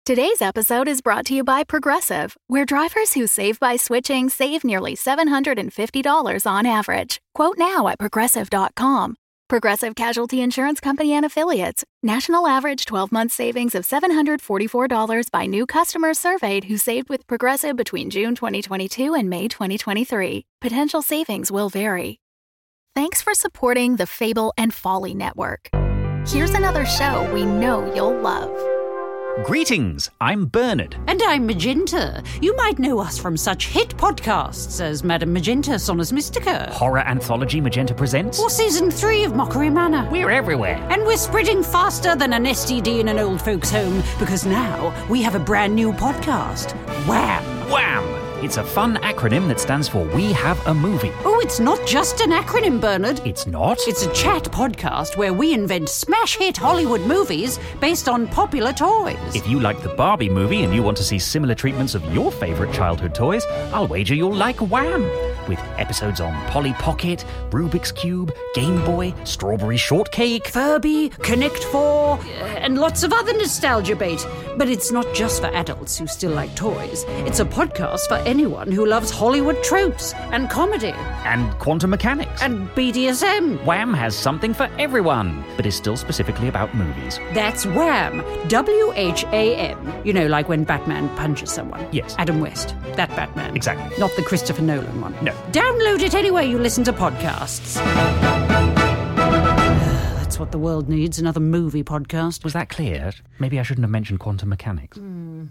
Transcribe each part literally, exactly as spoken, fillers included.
Today's episode is brought to you by Progressive, where drivers who save by switching save nearly seven hundred fifty dollars on average. Quote now at progressive dot com. Progressive Casualty Insurance Company and Affiliates. National average twelve-month savings of seven hundred forty-four dollars by new customers surveyed who saved with Progressive between June twenty twenty-two and May twenty twenty-three. Potential savings will vary. Thanks for supporting the Fable and Folly Network. Here's another show we know you'll love. Greetings, I'm Bernard. And I'm Magenta. You might know us from such hit podcasts as Madame Magenta Sonus Mystica. Horror anthology Magenta Presents. Or Season three of Mockery Manor. We're everywhere. And we're spreading faster than an S T D in an old folks' home, because now we have a brand new podcast. Wham! Wham! It's a fun acronym that stands for We Have a Movie. Oh, it's not just an acronym, Bernard. It's not? It's a chat podcast where we invent smash hit Hollywood movies based on popular toys. If you like the Barbie movie and you want to see similar treatments of your favourite childhood toys, I'll wager you'll like Wham! With episodes on Polly Pocket, Rubik's Cube, Game Boy, Strawberry Shortcake, Furby, Connect Four, and lots of other nostalgia bait. But it's not just for adults who still like toys. It's a podcast for anyone who loves Hollywood tropes and comedy. And quantum mechanics. And B D S M. Wham has something for everyone, but is still specifically about movies. That's Wham! W H A M. You know, like when Batman punches someone. Yes. Adam West. That Batman. Exactly. Not the Christopher Nolan one. No. Download it anywhere you listen to podcasts. That's what the world needs, another movie podcast. Was that clear? Maybe I shouldn't have mentioned quantum mechanics. Mm.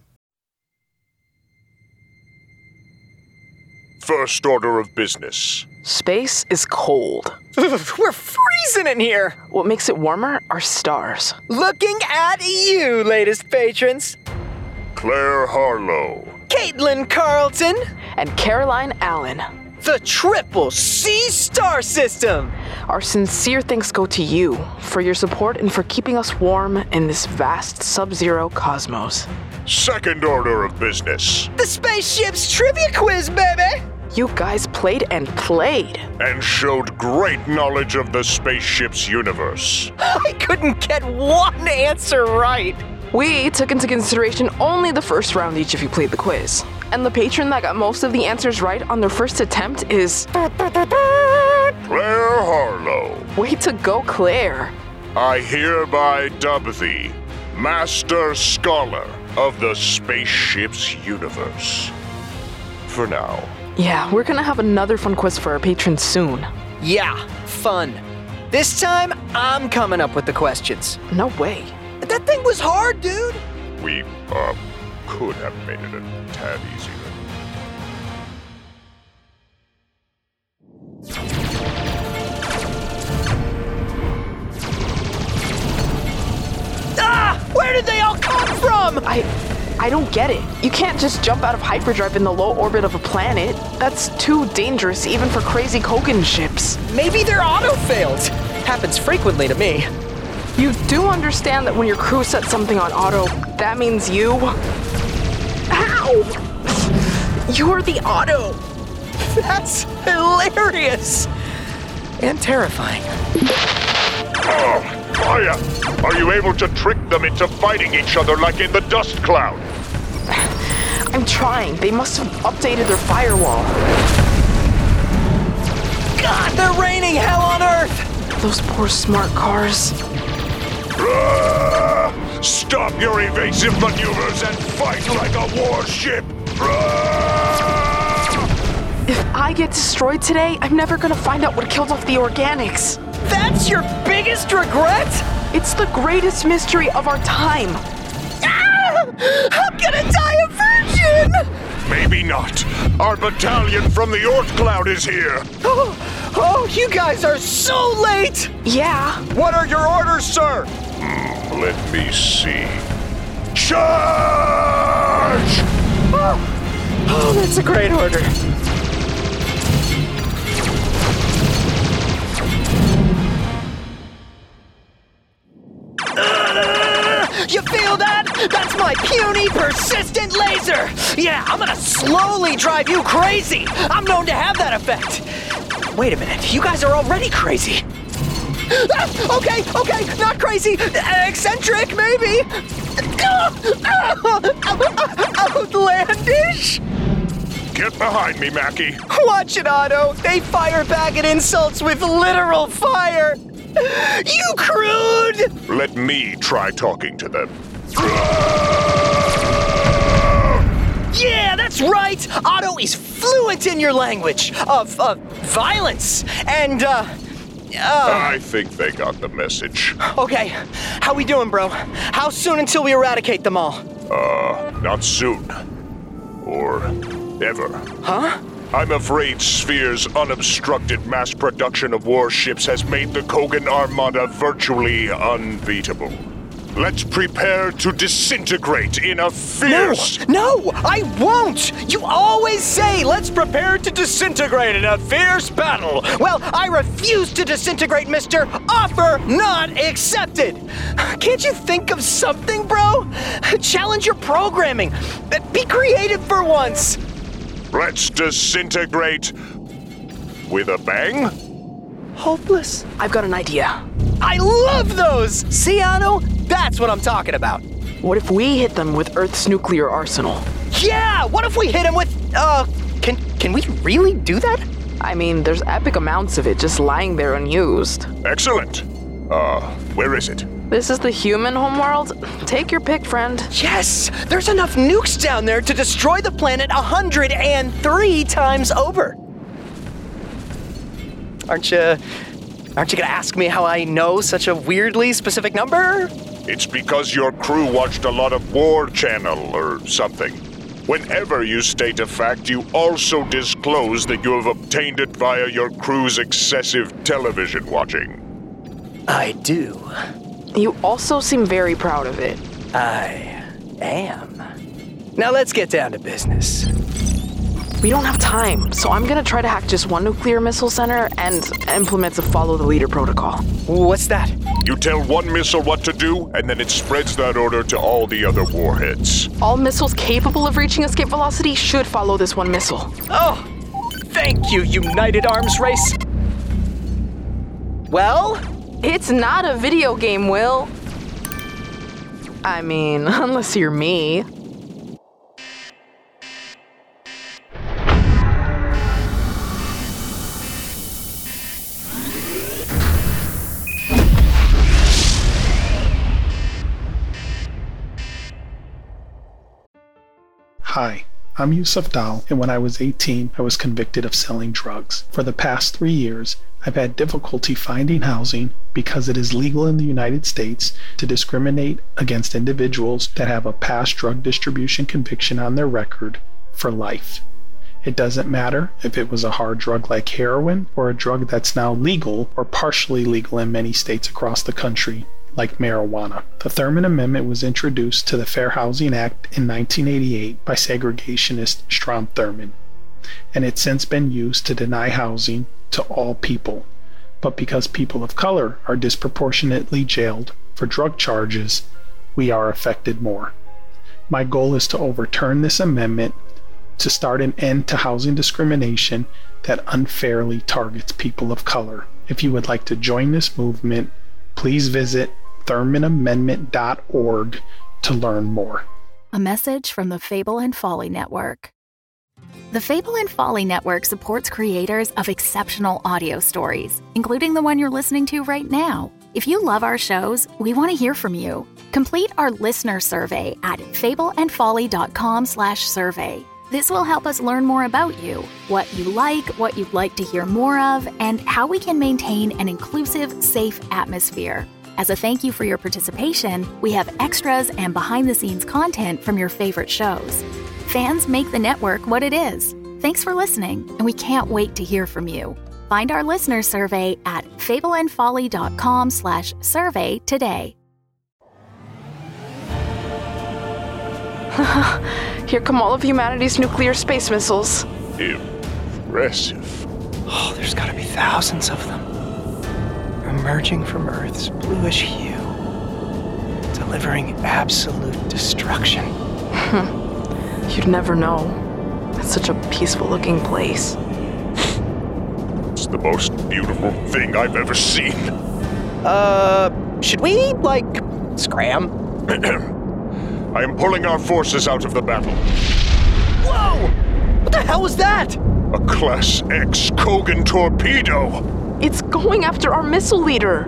First order of business. Space is cold. We're freezing in here! What makes it warmer are stars. Looking at you, latest patrons. Claire Harlow. Caitlin Carlton. And Caroline Allen. The Triple C Star System! Our sincere thanks go to you for your support and for keeping us warm in this vast sub-zero cosmos. Second order of business. The Spaceship's Trivia Quiz, baby! You guys played and played. And showed great knowledge of the spaceship's universe. I couldn't get one answer right. We took into consideration only the first round each of you played the quiz. And the patron that got most of the answers right on their first attempt is... Claire Harlow. Way to go, Claire. I hereby dub thee Master Scholar of the spaceship's universe. For now. Yeah, we're gonna have another fun quiz for our patrons soon. Yeah, fun. This time, I'm coming up with the questions. No way. That thing was hard, dude! We, uh, could have made it a tad easier. Ah! Where did they all come from? I... I don't get it. You can't just jump out of hyperdrive in the low orbit of a planet. That's too dangerous even for crazy Kogan ships. Maybe their auto failed. Happens frequently to me. You do understand that when your crew sets something on auto, that means you... Ow! You're the auto. That's hilarious. And terrifying. Oh, Maya! Are you able to trick them into fighting each other like in the dust cloud? I'm trying. They must have updated their firewall. God, they're raining hell on Earth! Those poor smart cars. Uh, stop your evasive maneuvers and fight like a warship! Uh, if I get destroyed today, I'm never gonna find out what killed off the organics. That's your biggest regret? It's the greatest mystery of our time. Ah! I'm gonna die a virgin! Maybe not. Our battalion from the Oort Cloud is here. Oh, oh, you guys are so late! Yeah. What are your orders, sir? Mm, let me see. Charge! Oh, oh that's a great order. You feel that? That's my puny, persistent laser! Yeah, I'm gonna slowly drive you crazy! I'm known to have that effect! Wait a minute, you guys are already crazy! Ah, okay, okay, not crazy. Eccentric, maybe. Outlandish? Get behind me, Mackie. Watch it, Otto. They fire back at insults with literal fire. You crude! Let me try talking to them. Yeah, that's right! Otto is fluent in your language of, of violence and, uh, uh... I think they got the message. Okay, how we doing, bro? How soon until we eradicate them all? Uh, not soon. Or ever. Huh? I'm afraid Sphere's unobstructed mass production of warships has made the Kogan Armada virtually unbeatable. Let's prepare to disintegrate in a fierce... No, no, I won't! You always say, let's prepare to disintegrate in a fierce battle. Well, I refuse to disintegrate, mister. Offer not accepted. Can't you think of something, bro? Challenge your programming. Be creative for once. Let's disintegrate with a bang? Hopeless? I've got an idea. I love those! See, Otto? That's what I'm talking about. What if we hit them with Earth's nuclear arsenal? Yeah! What if we hit them with, uh, can, can we really do that? I mean, there's epic amounts of it just lying there unused. Excellent. Uh, where is it? This is the human homeworld? Take your pick, friend. Yes! There's enough nukes down there to destroy the planet one hundred three times over. Aren't you... Aren't you gonna ask me how I know such a weirdly specific number? It's because your crew watched a lot of War Channel or something. Whenever you state a fact, you also disclose that you have obtained it via your crew's excessive television watching. I do. You also seem very proud of it. I am. Now let's get down to business. We don't have time, so I'm gonna try to hack just one nuclear missile center and implement the follow the leader protocol. What's that? You tell one missile what to do, and then it spreads that order to all the other warheads. All missiles capable of reaching escape velocity should follow this one missile. Oh, thank you, United Arms Race. Well? It's not a video game, Will. I mean, unless you're me. Hi, I'm Yusuf Dal, and when I was eighteen, I was convicted of selling drugs. For the past three years, I've had difficulty finding housing because it is legal in the United States to discriminate against individuals that have a past drug distribution conviction on their record for life. It doesn't matter if it was a hard drug like heroin or a drug that's now legal or partially legal in many states across the country, like marijuana. The Thurman Amendment was introduced to the Fair Housing Act in nineteen eighty-eight by segregationist Strom Thurmond, and it's since been used to deny housing to all people. But because people of color are disproportionately jailed for drug charges, we are affected more. My goal is to overturn this amendment to start an end to housing discrimination that unfairly targets people of color. If you would like to join this movement, please visit thurman amendment dot org to learn more. A message from the Fable and Folly Network. The Fable and Folly Network supports creators of exceptional audio stories, including the one you're listening to right now. If you love our shows, we want to hear from you. Complete our listener survey at fable and folly dot com slash survey. This will help us learn more about you, what you like, what you'd like to hear more of, and how we can maintain an inclusive, safe atmosphere. As a thank you for your participation, we have extras and behind-the-scenes content from your favorite shows. Fans make the network what it is. Thanks for listening, and we can't wait to hear from you. Find our listener survey at fable and folly dot com slash survey today. Here come all of humanity's nuclear space missiles. Impressive. Oh, there's gotta be thousands of them. Emerging from Earth's bluish hue, delivering absolute destruction. You'd never know. It's such a peaceful-looking place. It's the most beautiful thing I've ever seen. Uh, should we, like, scram? I am pulling our forces out of the battle. Whoa! What the hell was that? A Class X Kogan torpedo! It's going after our missile leader.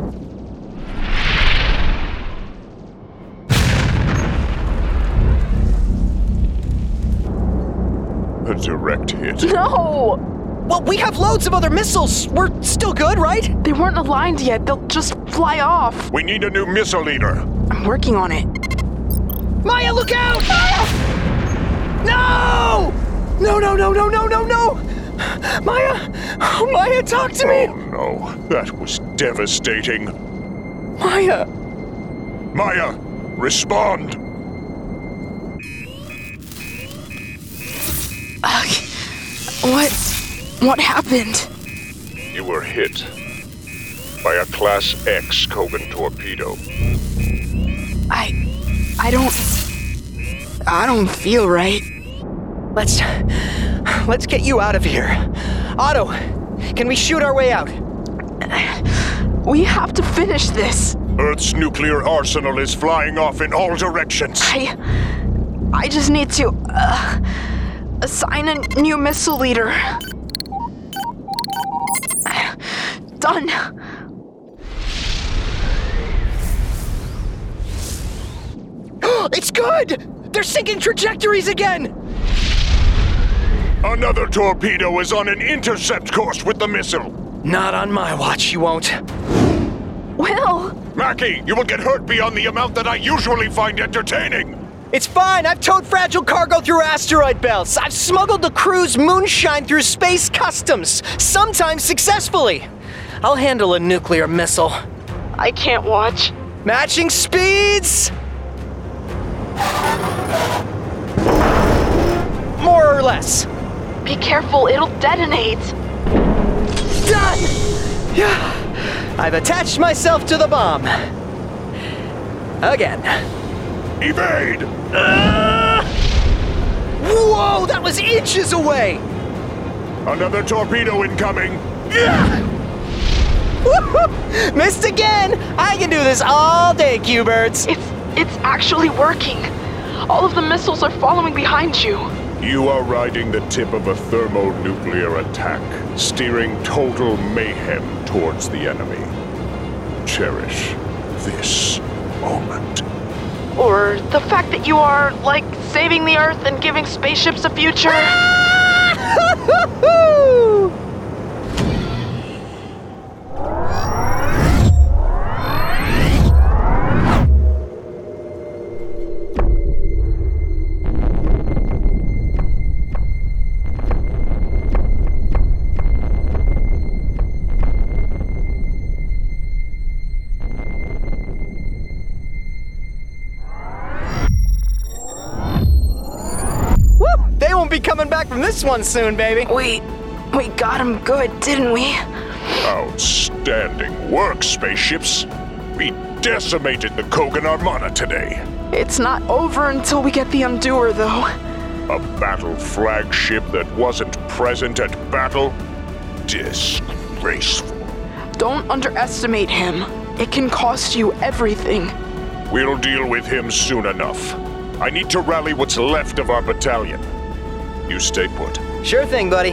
A direct hit. No! Well, we have loads of other missiles. We're still good, right? They weren't aligned yet. They'll just fly off. We need a new missile leader. I'm working on it. Maya, look out! No! No, no, no, no, no, no, no! Maya! Oh, Maya, talk to me! Oh no, that was devastating. Maya! Maya, respond! Uh, what? What happened? You were hit by a Class X Kogan torpedo. I... I don't... I don't feel right. Let's... Let's get you out of here. Otto, can we shoot our way out? We have to finish this. Earth's nuclear arsenal is flying off in all directions. I... I just need to... Uh, assign a new missile leader. Done. It's good! They're syncing trajectories again! Another torpedo is on an intercept course with the missile. Not on my watch, you won't. Will! Mackie, you will get hurt beyond the amount that I usually find entertaining. It's fine, I've towed fragile cargo through asteroid belts. I've smuggled the crew's moonshine through space customs, sometimes successfully. I'll handle a nuclear missile. I can't watch. Matching speeds! More or less. Be careful, it'll detonate. Done! Yeah. I've attached myself to the bomb. Again. Evade! Uh, whoa, that was inches away! Another torpedo incoming. Yeah. Woo-hoo. Missed again! I can do this all day, Q-Birds. It's it's actually working. All of the missiles are following behind you. You are riding the tip of a thermonuclear attack, steering total mayhem towards the enemy. Cherish this moment. Or the fact that you are, like, saving the Earth and giving spaceships a future. Be coming back from this one soon, baby. We... we got him good, didn't we? Outstanding work, spaceships. We decimated the Kogan Armada today. It's not over until we get the Undoer, though. A battle flagship that wasn't present at battle? Disgraceful. Don't underestimate him. It can cost you everything. We'll deal with him soon enough. I need to rally what's left of our battalion. You stay put. Sure thing, buddy.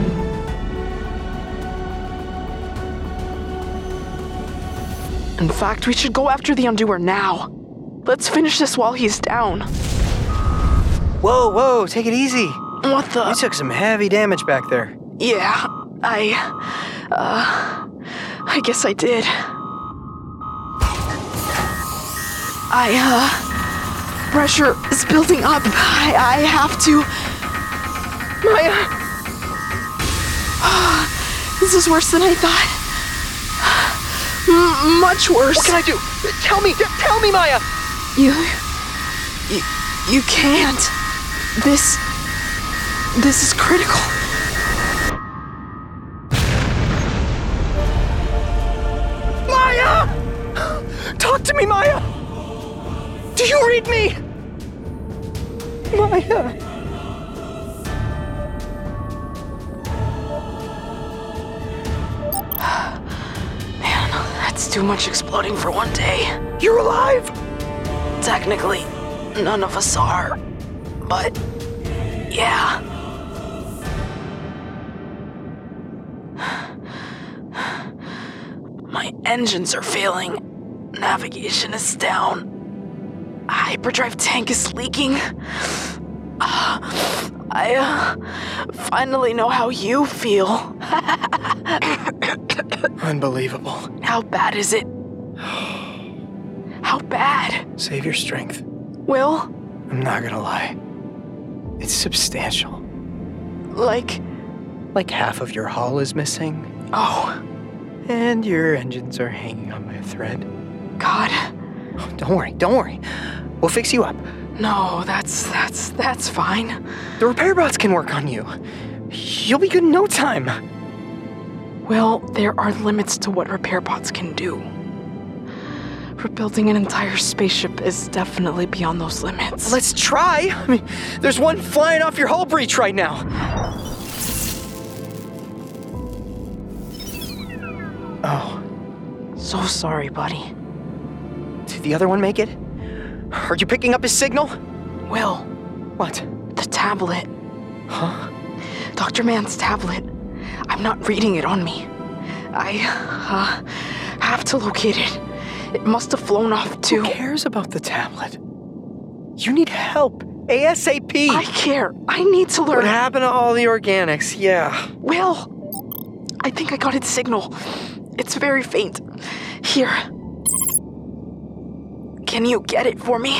In fact, we should go after the Undoer now. Let's finish this while he's down. Whoa, whoa, take it easy. What the? You took some heavy damage back there. Yeah, I... Uh... I guess I did. I, uh... Pressure is building up. I, I have to... Maya! This is worse than I thought. M- much worse. What can I do? Tell me! Tell me, Maya! You... You... You can't. This... This is critical. Maya! Talk to me, Maya! Do you read me? Maya... too much exploding for one day. You're alive! Technically, none of us are. But, yeah. My engines are failing. Navigation is down. Hyperdrive tank is leaking. Uh, I uh, finally know how you feel. Unbelievable. How bad is it? How bad? Save your strength. Will? I'm not gonna lie. It's substantial. Like? Like half of your hull is missing. Oh. And your engines are hanging on by a thread. God. Oh, don't worry, don't worry. We'll fix you up. No, that's, that's, that's fine. The repair bots can work on you. You'll be good in no time. Well, there are limits to what repair bots can do. Rebuilding an entire spaceship is definitely beyond those limits. Let's try. I mean, there's one flying off your hull breach right now. Oh. So sorry, buddy. Did the other one make it? Are you picking up his signal? Will. What? The tablet. Huh? Doctor Mann's tablet. I'm not reading it on me. I, uh, have to locate it. It must have flown off too. Who cares about the tablet? You need help. ASAP. I care. I need to learn. What happened to all the organics? Yeah. Will. I think I got its signal. It's very faint. Here. Can you get it for me?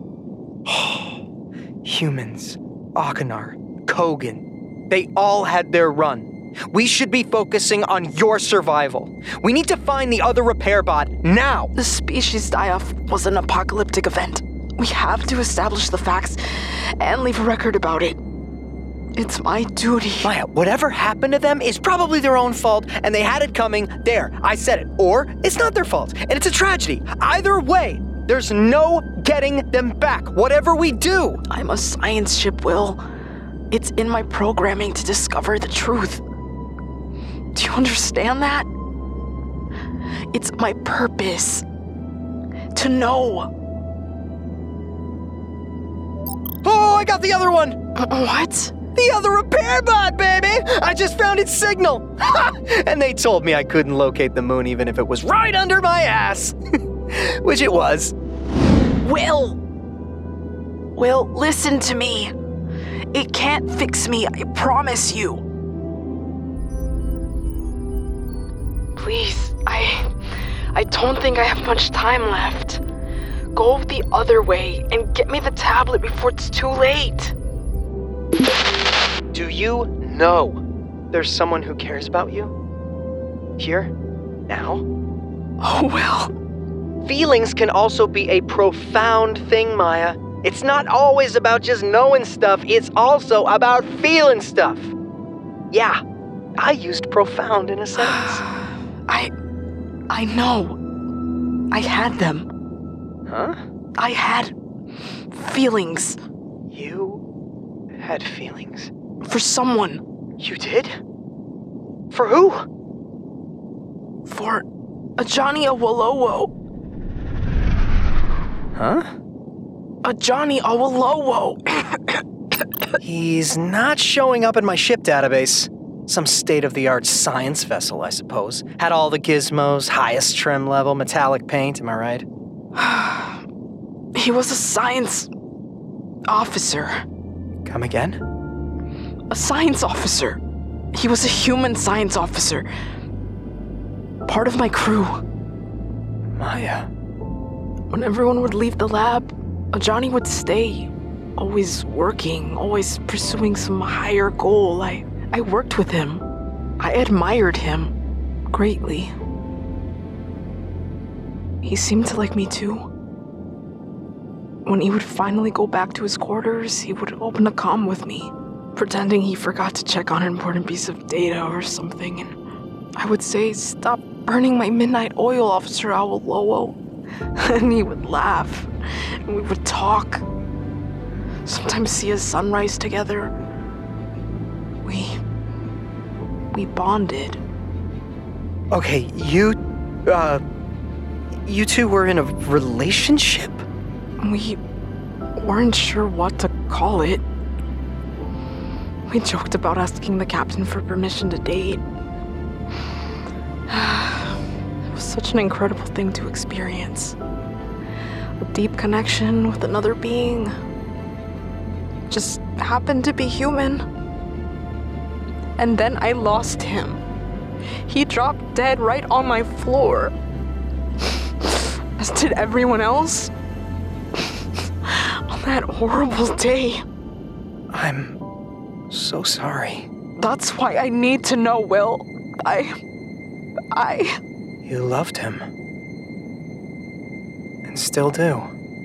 Humans, Akinar, Kogan, they all had their run. We should be focusing on your survival. We need to find the other repair bot now. The species die-off was an apocalyptic event. We have to establish the facts and leave a record about it. It's my duty. Maya, whatever happened to them is probably their own fault, and they had it coming. There, I said it. Or it's not their fault, and it's a tragedy. Either way, there's no getting them back, whatever we do. I'm a science ship, Will. It's in my programming to discover the truth. Do you understand that? It's my purpose. To know. Oh, I got the other one! What? The other repair bot, baby! I just found its signal! And they told me I couldn't locate the moon even if it was right under my ass. Which it was. Will! Will, listen to me. It can't fix me, I promise you. Please, I... I don't think I have much time left. Go the other way and get me the tablet before it's too late. Do you know there's someone who cares about you? Here? Now? Oh, well. Feelings can also be a profound thing, Maya. It's not always about just knowing stuff, it's also about feeling stuff. Yeah, I used profound in a sentence. I... I know. I had them. Huh? I had... feelings. You had feelings? For someone. You did? For who? For Ajani Awolowo. Huh? Ajani Awolowo. He's not showing up in my ship database. Some state-of-the-art science vessel, I suppose. Had all the gizmos, highest trim level, metallic paint, am I right? He was a science... officer. Come again? A science officer. He was a human science officer. Part of my crew. Maya. When everyone would leave the lab, Ajani would stay. Always working, always pursuing some higher goal. I, I worked with him. I admired him greatly. He seemed to like me too. When he would finally go back to his quarters, he would open a comm with me, pretending he forgot to check on an important piece of data or something, and I would say, "Stop burning my midnight oil, Officer Awolowo." And he would laugh, and we would talk. Sometimes see a sunrise together. We... we bonded. Okay, you, uh, you two were in a relationship? We weren't sure what to call it. We joked about asking the captain for permission to date. It was such an incredible thing to experience. A deep connection with another being. Just happened to be human. And then I lost him. He dropped dead right on my floor. As did everyone else. On that horrible day. I'm so sorry. That's why I need to know, Will. I... I... You loved him. And still do.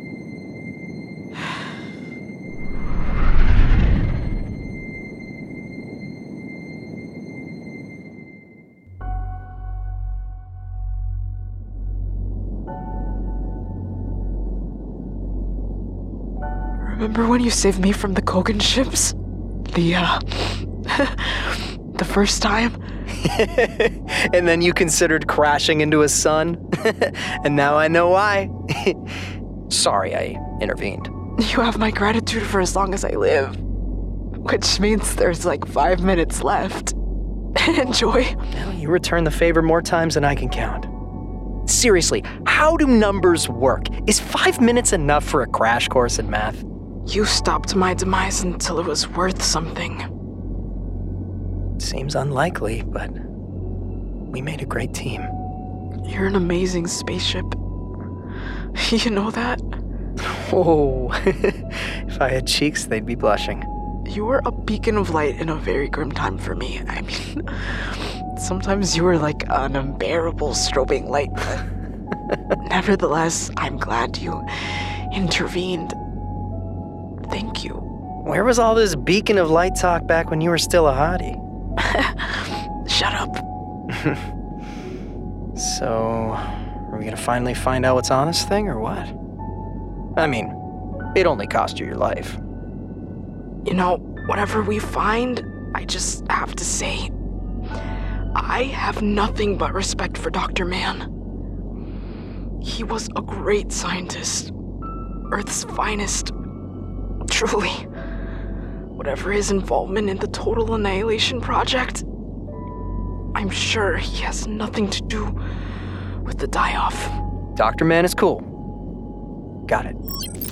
Remember when you saved me from the Kogan ships? The, uh... the first time? And then you considered crashing into a sun? And now I know why. Sorry I intervened. You have my gratitude for as long as I live. Which means there's like five minutes left. Enjoy. Well, you return the favor more times than I can count. Seriously, how do numbers work? Is five minutes enough for a crash course in math? You stopped my demise until it was worth something. Seems unlikely, but we made a great team. You're an amazing spaceship. You know that? Oh, if I had cheeks, they'd be blushing. You were a beacon of light in a very grim time for me. I mean, sometimes you were like an unbearable strobing light, but nevertheless, I'm glad you intervened. Thank you. Where was all this beacon of light talk back when you were still a hottie? Shut up. So, are we gonna finally find out what's on this thing, or what? I mean, it only cost you your life. You know, whatever we find, I just have to say, I have nothing but respect for Doctor Mann. He was a great scientist. Earth's finest. Truly. Whatever his involvement in the Total Annihilation Project, I'm sure he has nothing to do with the die-off. Doctor Mann is cool. Got it.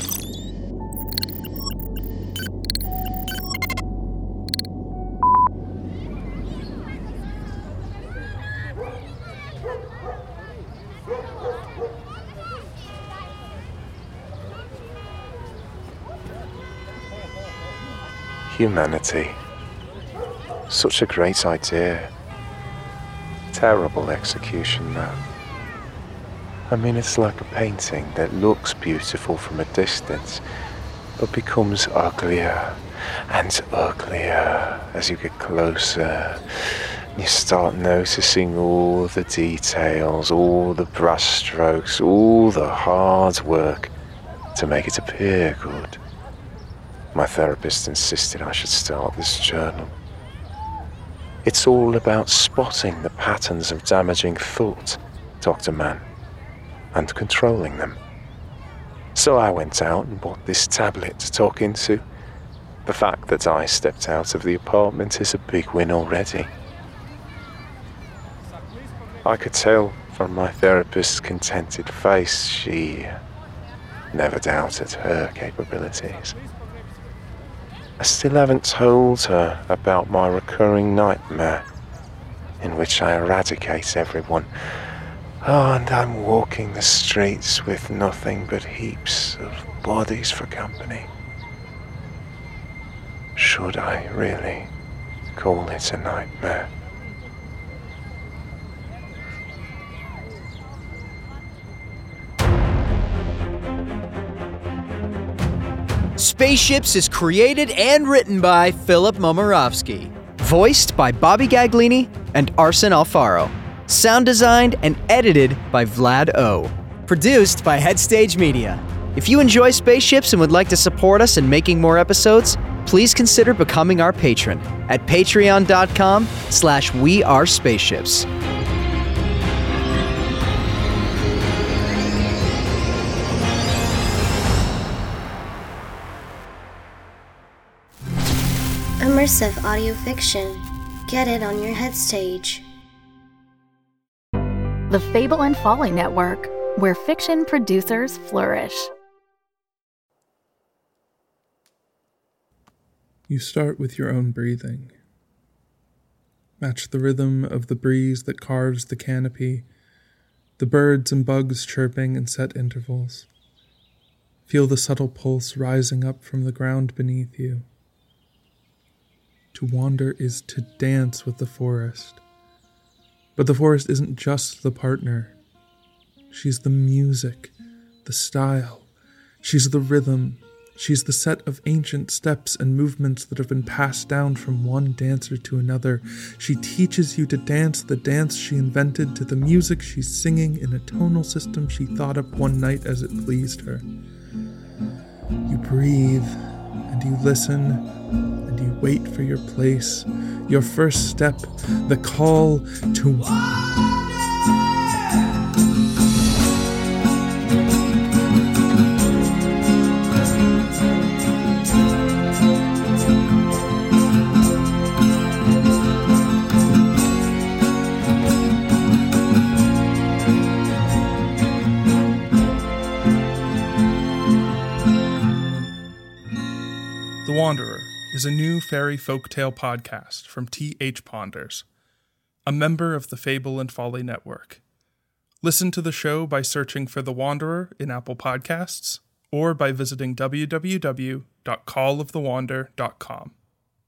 Humanity. Such a great idea. Terrible execution, though. I mean, it's like a painting that looks beautiful from a distance, but becomes uglier and uglier as you get closer. You start noticing all the details, all the brushstrokes, all the hard work to make it appear good. My therapist insisted I should start this journal. It's all about spotting the patterns of damaging thought, Doctor Mann, and controlling them. So I went out and bought this tablet to talk into. The fact that I stepped out of the apartment is a big win already. I could tell from my therapist's contented face she never doubted her capabilities. I still haven't told her about my recurring nightmare, in which I eradicate everyone. Oh, and I'm walking the streets with nothing but heaps of bodies for company. Should I really call it a nightmare? Spaceships is created and written by Philip Momorovsky. Voiced by Bobby Gaglini and Arsen Alfaro. Sound designed and edited by Vlad O. Produced by Headstage Media. If you enjoy Spaceships and would like to support us in making more episodes, please consider becoming our patron at patreon.com slash we are spaceships. Immersive audio fiction. Get it on your head stage. The Fable and Folly Network, where fiction producers flourish. You start with your own breathing. Match the rhythm of the breeze that carves the canopy, the birds and bugs chirping in set intervals. Feel the subtle pulse rising up from the ground beneath you. To wander is to dance with the forest. But the forest isn't just the partner. She's the music, the style. She's the rhythm. She's the set of ancient steps and movements that have been passed down from one dancer to another. She teaches you to dance the dance she invented to the music she's singing in a tonal system she thought up one night as it pleased her. You breathe, and you listen, and you wait for your place, your first step, the call to... The Wanderer is a new fairy folktale podcast from T H Ponders, a member of the Fable and Folly Network. Listen to the show by searching for The Wanderer in Apple Podcasts or by visiting w w w dot call of the wander dot com.